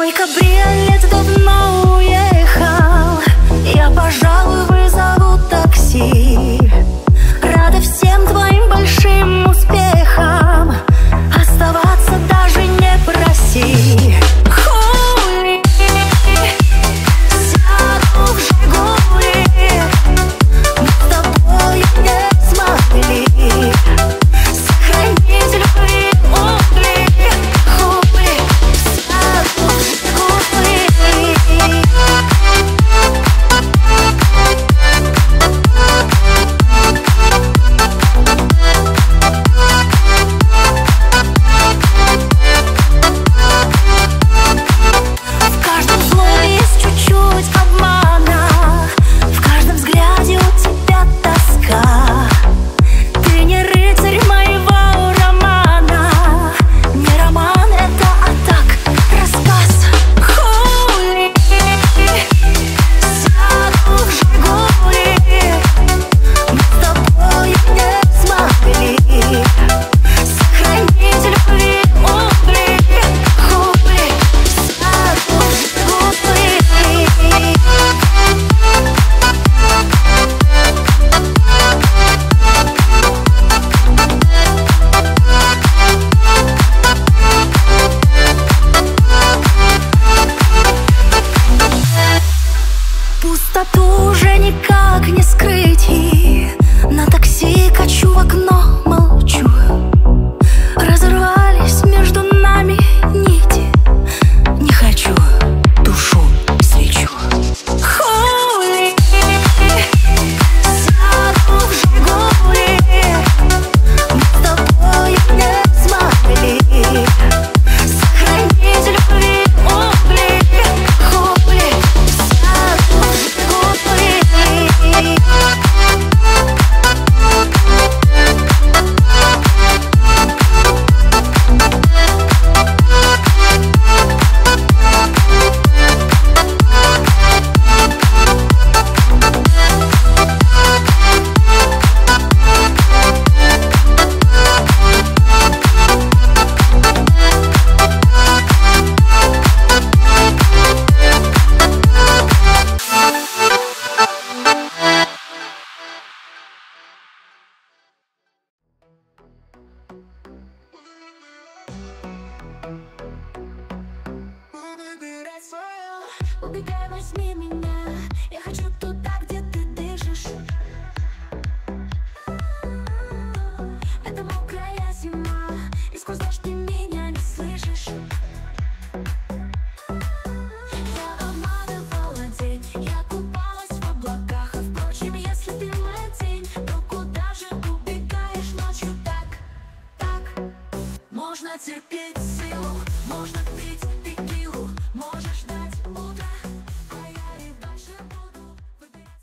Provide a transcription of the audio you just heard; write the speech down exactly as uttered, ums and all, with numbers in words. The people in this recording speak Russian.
Мой кабриолет давно уехал, я, пожалуй, вызову такси. Рада всем твоим большим успехам, оставаться даже не проси. Хули, сяду в «Жигули», мы с тобой не смогли сохранить любые угли. Хули, сяду в «Жигули». В каждом слове есть чуть-чуть обмана, в каждом взгляде у тебя тоска. Ты не рыцарь моего романа, не роман это, а так, рассказ. Хули, сяду в «Жигули», мы с тобой не смогли сохранить любые угли. Хули, сяду в «Жигули». Пустоту уже никак не скрыть, и на такси качу в окно, молчу. Разорвались между нами нити, не хочу душу свечу. Хули, сяду в «Жигули», мы с тобой не смогли сохранить любые угли. Хули, сяду в «Жигули». Убегай, возьми меня, я хочу туда, где ты дышишь. Это мокрая зима, и сквозь дождь ты меня не слышишь. Я обманывала день, я купалась в облаках. А впрочем, если ты моя тень, то куда же убегаешь ночью? Так, так, можно терпеть силу, можно пить